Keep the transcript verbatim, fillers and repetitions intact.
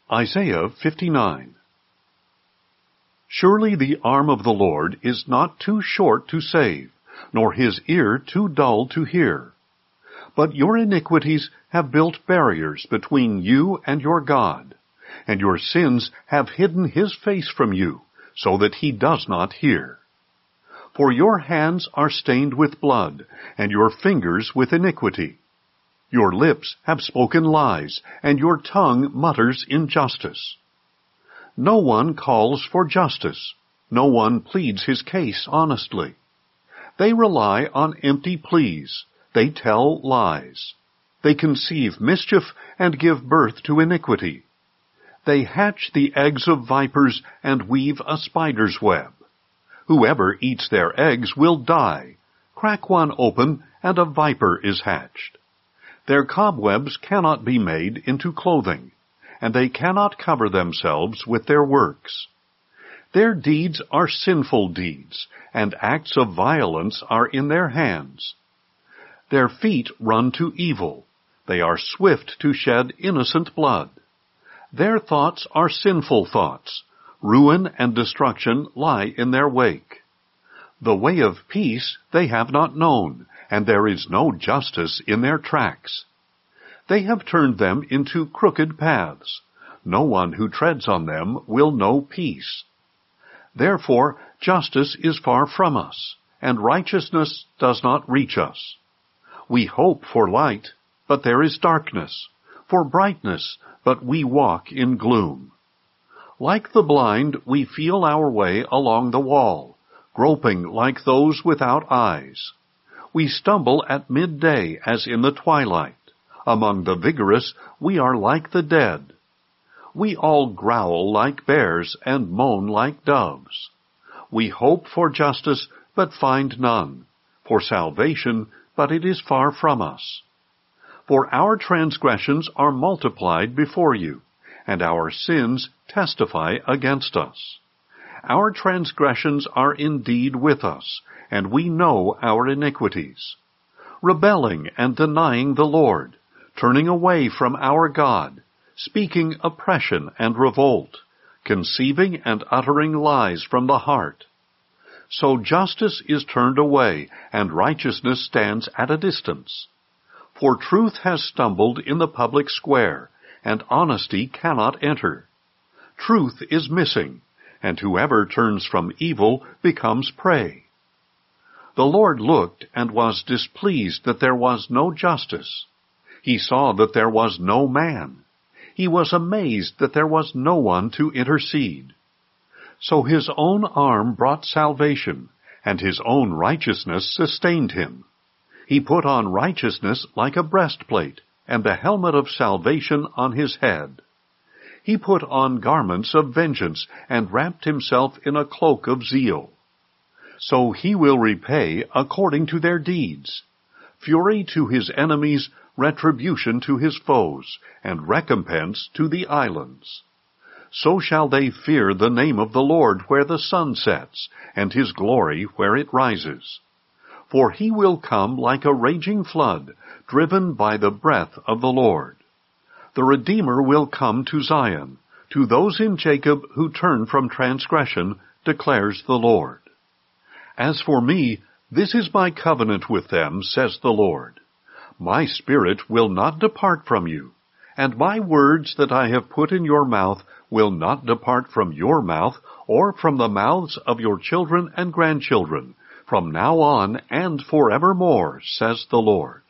Isaiah fifty-nine. Surely the arm of the Lord is not too short to save, nor his ear too dull to hear. But your iniquities have built barriers between you and your God, and your sins have hidden his face from you, so that he does not hear. For your hands are stained with blood, and your fingers with iniquity. Your lips have spoken lies, and your tongue mutters injustice. No one calls for justice. No one pleads his case honestly. They rely on empty pleas. They tell lies. They conceive mischief and give birth to iniquity. They hatch the eggs of vipers and weave a spider's web. Whoever eats their eggs will die. Crack one open, and a viper is hatched. Their cobwebs cannot be made into clothing, and they cannot cover themselves with their works. Their deeds are sinful deeds, and acts of violence are in their hands. Their feet run to evil. They are swift to shed innocent blood. Their thoughts are sinful thoughts. Ruin and destruction lie in their wake. The way of peace they have not known, and there is no justice in their tracks. They have turned them into crooked paths. No one who treads on them will know peace. Therefore justice is far from us, and righteousness does not reach us. We hope for light, but there is darkness, for brightness, but we walk in gloom. Like the blind, we feel our way along the wall, groping like those without eyes. We stumble at midday as in the twilight. Among the vigorous, we are like the dead. We all growl like bears and moan like doves. We hope for justice, but find none, for salvation, but it is far from us. For our transgressions are multiplied before you, and our sins testify against us. Our transgressions are indeed with us, and we know our iniquities. Rebelling and denying the Lord, turning away from our God, speaking oppression and revolt, conceiving and uttering lies from the heart. So justice is turned away, and righteousness stands at a distance. For truth has stumbled in the public square, and honesty cannot enter. Truth is missing, and whoever turns from evil becomes prey. The Lord looked and was displeased that there was no justice. He saw that there was no man. He was amazed that there was no one to intercede. So his own arm brought salvation, and his own righteousness sustained him. He put on righteousness like a breastplate, and the helmet of salvation on his head. He put on garments of vengeance, and wrapped himself in a cloak of zeal. So he will repay according to their deeds. Fury to his enemies, retribution to his foes, and recompense to the islands. So shall they fear the name of the Lord where the sun sets, and his glory where it rises. For he will come like a raging flood, driven by the breath of the Lord. The Redeemer will come to Zion, to those in Jacob who turn from transgression, declares the Lord. As for me, this is my covenant with them, says the Lord. My spirit will not depart from you, and my words that I have put in your mouth will not depart from your mouth, or from the mouths of your children and grandchildren, from now on and forevermore, says the Lord.